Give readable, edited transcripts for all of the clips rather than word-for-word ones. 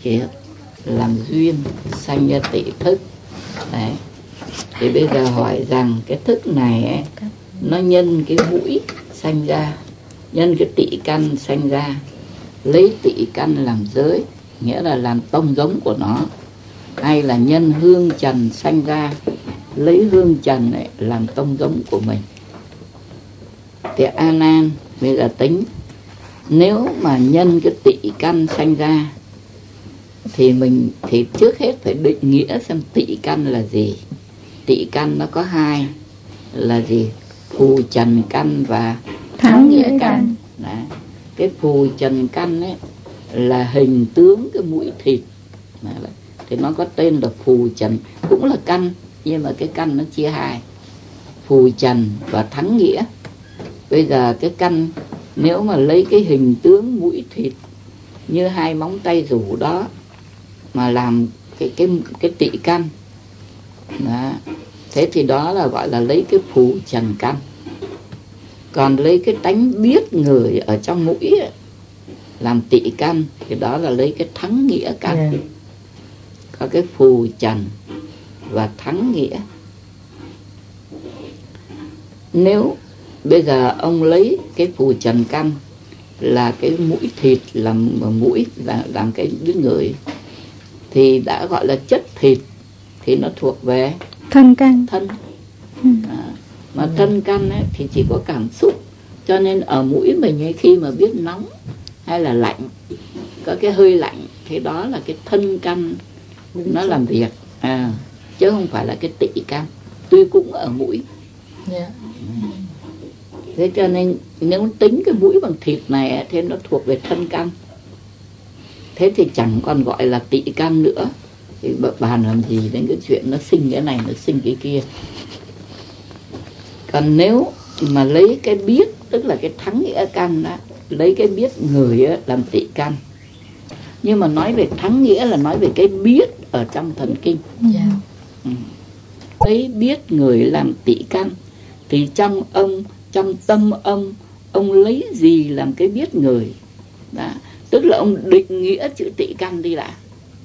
kiếp làm duyên sanh ra tị thức. Đấy. Thì bây giờ hỏi rằng cái thức này ấy, nó nhân cái mũi sanh ra, nhân cái tị căn sanh ra, lấy tị căn làm giới, nghĩa là làm tông giống của nó, hay là nhân hương trần sanh ra, lấy hương trần này làm tông giống của mình. Thì A Nan bây giờ tính, nếu mà nhân cái tị căn sanh ra thì mình thì trước hết phải định nghĩa xem tị căn là gì. Tị căn nó có hai là gì? Phù trần căn và thắng nghĩa căn. Đấy. Cái phù trần căn ấy là hình tướng cái mũi thịt. Đấy. Thì nó có tên là phù trần, cũng là căn, nhưng mà cái căn nó chia hai, phù trần và thắng nghĩa. Bây giờ cái căn nếu mà lấy cái hình tướng mũi thịt như hai móng tay rủ đó mà làm cái tị căn đó, thế thì đó là gọi là lấy cái phù trần căn. Còn lấy cái tánh biết người ở trong mũi ấy, làm tị căn thì đó là lấy cái thắng nghĩa căn. Có cái phù trần và thắng nghĩa. Nếu bây giờ ông lấy cái phù trần căn là cái mũi thịt làm mũi làm cái đứa người thì đã gọi là chất thịt, thì nó thuộc về thân căn. Thân. Mà thân căn ấy, thì chỉ có cảm xúc, cho nên ở mũi mình ấy, khi mà biết nóng hay là lạnh, có cái hơi lạnh thì đó là cái thân căn nó làm việc, chứ không phải là cái tị căn, tuy cũng ở mũi. Thế cho nên nếu tính cái mũi bằng thịt này thì nó thuộc về thân căn. Thế thì chẳng còn gọi là tị căn nữa. Thì bàn làm gì đến cái chuyện nó sinh cái này, nó sinh cái kia. Còn nếu mà lấy cái biết, tức là cái thắng nghĩa căn đó, lấy cái biết người đó, làm tị căn. Nhưng mà nói về thắng nghĩa là nói về cái biết ở trong thần kinh. Lấy biết người làm tị căn thì trong tâm ông lấy gì làm cái biết người đó. Tức là ông định nghĩa chữ tị căn đi đã.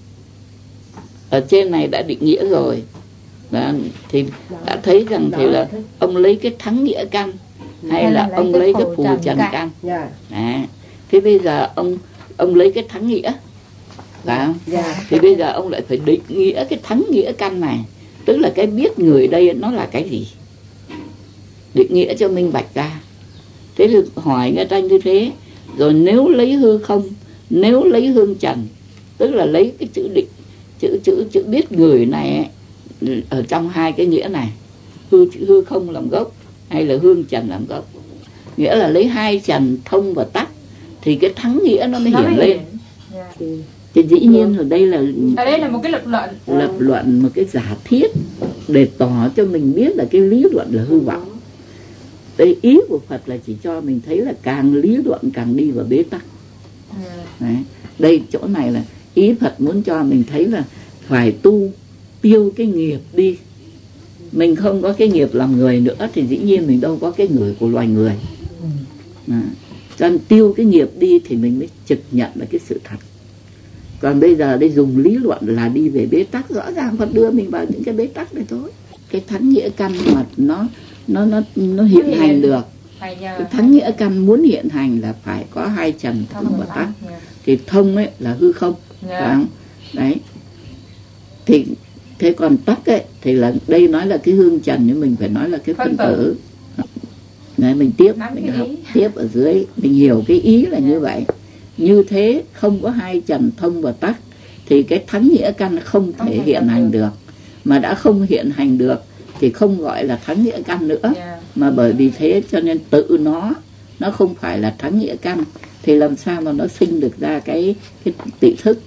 Ở trên này đã định nghĩa rồi đó, thì đã thấy rằng thì là ông lấy cái thắng nghĩa căn hay là ông lấy cái phù trần căn. Thế bây giờ ông lấy cái thắng nghĩa, phải không? Thì bây giờ ông lại phải định nghĩa cái thắng nghĩa căn này, tức là cái biết người đây nó là cái gì, định nghĩa cho minh bạch ra. Thế thì hỏi người ta như thế. Rồi nếu lấy hư không, nếu lấy hương trần, tức là lấy cái chữ định, chữ biết người này ấy, ở trong hai cái nghĩa này, hư không làm gốc hay là hương trần làm gốc, nghĩa là lấy hai trần thông và tắc thì cái thắng nghĩa nó mới hiện lên. Thì dĩ nhiên ở đây là một cái lập luận, một cái giả thiết để tỏ cho mình biết là cái lý luận là hư vọng. Đây ý của Phật là chỉ cho mình thấy là càng lý luận càng đi vào bế tắc. Đấy. Đây chỗ này là ý Phật muốn cho mình thấy là phải tiêu cái nghiệp đi. Mình không có cái nghiệp làm người nữa thì dĩ nhiên mình đâu có cái người của loài người. Cho nên tiêu cái nghiệp đi thì mình mới trực nhận là cái sự thật. Còn bây giờ đây dùng lý luận là đi về bế tắc, rõ ràng Phật đưa mình vào những cái bế tắc này thôi. Cái thắng nghĩa căn mà nó hiện hành được. Cái thắng nghĩa căn muốn hiện hành là phải có hai trần thông và tắc. Thì thông ấy là hư không, phải không? Đấy. Thì thế còn tắc ấy thì là đây nói là cái hương trần, nhưng mình phải nói là cái phân tử. Đấy, mình học tiếp ở dưới, mình hiểu cái ý là như vậy. Như thế không có hai trần thông và tắc thì cái thắng nghĩa căn không thể hiện hành được. Mà đã không hiện hành được thì không gọi là thắng nghĩa căn nữa. Mà bởi vì thế cho nên tự nó không phải là thắng nghĩa căn, thì làm sao mà nó sinh được ra cái tị thức.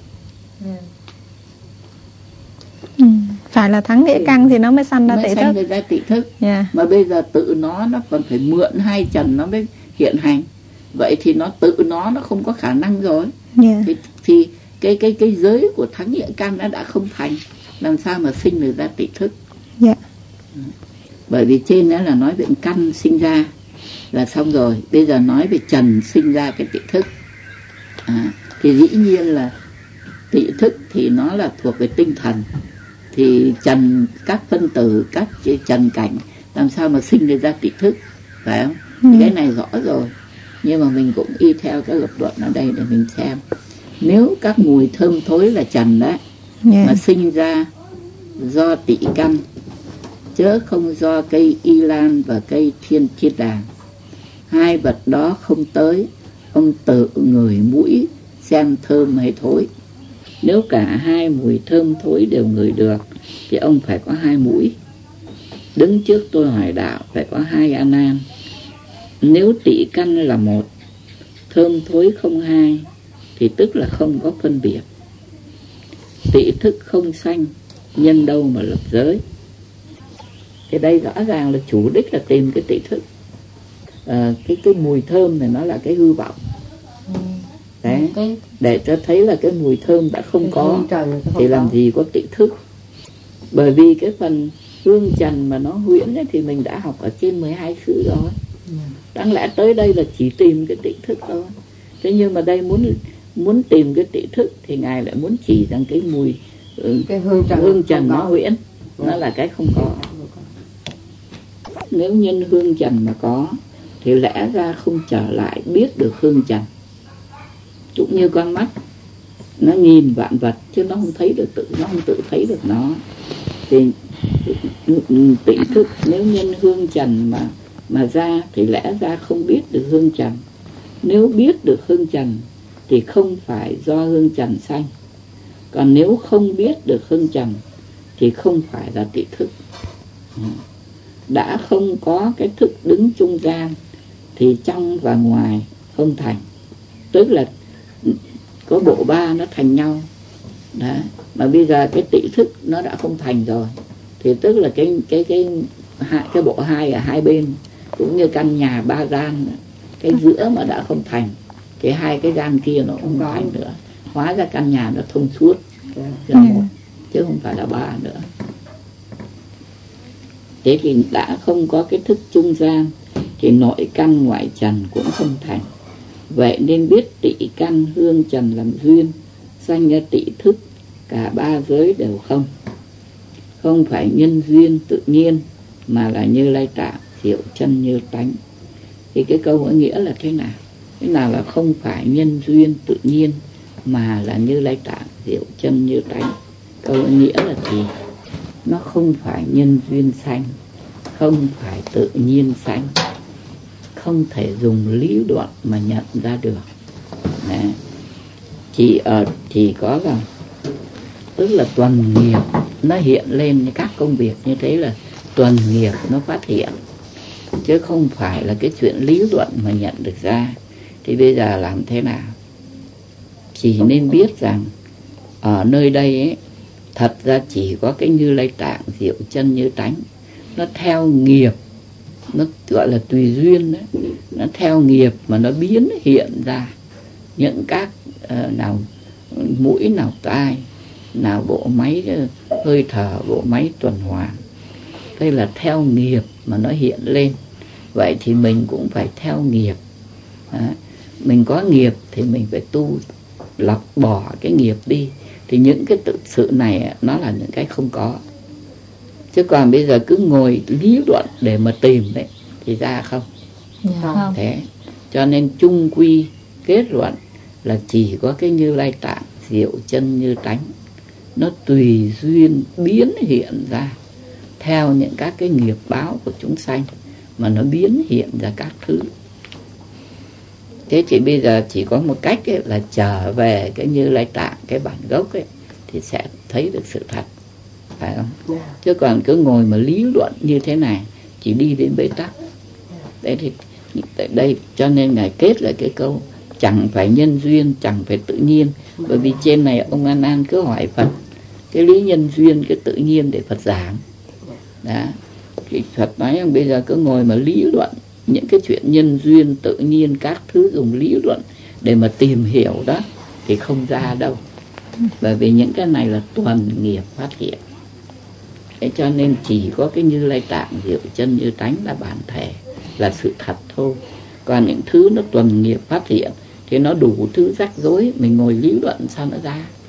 Phải là thắng nghĩa căn thì nó mới sanh ra tị thức. Ra tị thức. Mà bây giờ tự nó còn phải mượn hai trần nó mới hiện hành. Vậy thì nó tự nó không có khả năng rồi. Thì cái giới của thắng nghĩa căn nó đã không thành, làm sao mà sinh được ra tị thức. Bởi vì trên đó là nói về căn sinh ra là xong rồi. Bây giờ nói về trần sinh ra cái tị thức. Thì dĩ nhiên là Tị thức thì nó là thuộc về tinh thần, thì trần, các phân tử, các trần cảnh làm sao mà sinh ra ra tị thức, phải không? Thì cái này rõ rồi, nhưng mà mình cũng y theo cái lập luận ở đây để mình xem. Nếu các mùi thơm thối là trần đấy, mà sinh ra do tị căn, chớ không do cây y lan và cây thiên chiết đàng. Hai vật đó không tới, ông tự ngửi mũi xem thơm hay thối. Nếu cả hai mùi thơm thối đều ngửi được thì ông phải có hai mũi. Đứng trước tôi hỏi đạo phải có hai A Nan. Nếu tị căn là một, thơm thối không hai, thì tức là không có phân biệt. Tị thức không sanh, nhân đâu mà lập giới. Thì đây rõ ràng là chủ đích là tìm cái tị thức. Cái mùi thơm này nó là cái hư vọng. Đấy, để cho thấy là cái mùi thơm đã không có thì làm gì có tị thức. Bởi vì cái phần hương trần mà nó huyễn ấy, thì mình đã học ở trên 12 khứ rồi. Đáng lẽ tới đây là chỉ tìm cái tị thức thôi. Thế nhưng mà đây muốn tìm cái tị thức thì Ngài lại muốn chỉ rằng cái mùi cái hương trần nó huyễn, nó là cái không có. Nếu nhân hương trần mà có thì lẽ ra không trở lại biết được hương trần. Cũng như con mắt nó nhìn vạn vật chứ nó không thấy được nó không tự thấy được nó. Thì tị thức nếu nhân hương trần mà ra thì lẽ ra không biết được hương trần. Nếu biết được hương trần thì không phải do hương trần sanh. Còn nếu không biết được hương trần thì không phải là tị thức. Đã không có cái thức đứng trung gian thì trong và ngoài không thành. Tức là có bộ ba nó thành nhau. Đó. Mà bây giờ cái tị thức nó đã không thành rồi thì tức là cái bộ hai ở hai bên, cũng như căn nhà ba gian, cái giữa mà đã không thành thì hai cái gian kia nó không thành nữa. Hóa ra căn nhà nó thông suốt là một chứ không phải là ba nữa. Thế thì đã không có cái thức trung gian thì nội căn ngoại trần cũng không thành. Vậy nên biết tị căn hương trần làm duyên, sanh ra tị thức, cả ba giới đều không. Không phải nhân duyên tự nhiên mà là Như Lai Tạng diệu chân như tánh. Thì cái câu có nghĩa là thế nào? Thế nào là không phải nhân duyên tự nhiên mà là Như Lai Tạng diệu chân như tánh? Câu có nghĩa là gì? Nó không phải nhân duyên sanh, không phải tự nhiên sanh, không thể dùng lý luận mà nhận ra được. Đấy. Chỉ có là tức là tuần nghiệp nó hiện lên các công việc như thế là tuần nghiệp nó phát hiện, chứ không phải là cái chuyện lý luận mà nhận được ra. Thì bây giờ làm thế nào? Chỉ nên biết rằng ở nơi đây ấy, thật ra chỉ có cái Như Lai Tạng diệu chân như tánh. Nó theo nghiệp, nó gọi là tùy duyên đấy. Nó theo nghiệp mà nó biến hiện ra những các nào mũi, nào tai, nào bộ máy hơi thở, bộ máy tuần hoàn. Đây là theo nghiệp mà nó hiện lên. Vậy thì mình cũng phải theo nghiệp. Mình có nghiệp thì mình phải tu lọc bỏ cái nghiệp đi. Thì những cái tự sự này nó là những cái không có. Chứ còn bây giờ cứ ngồi lý luận để mà tìm đấy thì ra không. Không. Thế cho nên chung quy kết luận là chỉ có cái Như Lai Tạng diệu chân như tánh. Nó tùy duyên biến hiện ra theo những các cái nghiệp báo của chúng sanh mà nó biến hiện ra các thứ. Thế thì bây giờ chỉ có một cách ấy, là trở về cái Như Lai Tạng, cái bản gốc ấy, thì sẽ thấy được sự thật, phải không? Chứ còn cứ ngồi mà lý luận như thế này chỉ đi đến bế tắc. Đấy thì đây cho nên Ngài kết lại cái câu chẳng phải nhân duyên, chẳng phải tự nhiên. Bởi vì trên này ông A Nan cứ hỏi Phật cái lý nhân duyên, cái tự nhiên để Phật giảng. Đó. Thì Phật nói rằng bây giờ cứ ngồi mà lý luận những cái chuyện nhân duyên, tự nhiên, các thứ dùng lý luận để mà tìm hiểu đó thì không ra đâu. Bởi vì những cái này là tuần nghiệp phát hiện. Thế cho nên chỉ có cái Như Lai Tạng diệu chân như tánh là bản thể, là sự thật thôi. Còn những thứ nó tuần nghiệp phát hiện thì nó đủ thứ rắc rối, mình ngồi lý luận sao nó ra.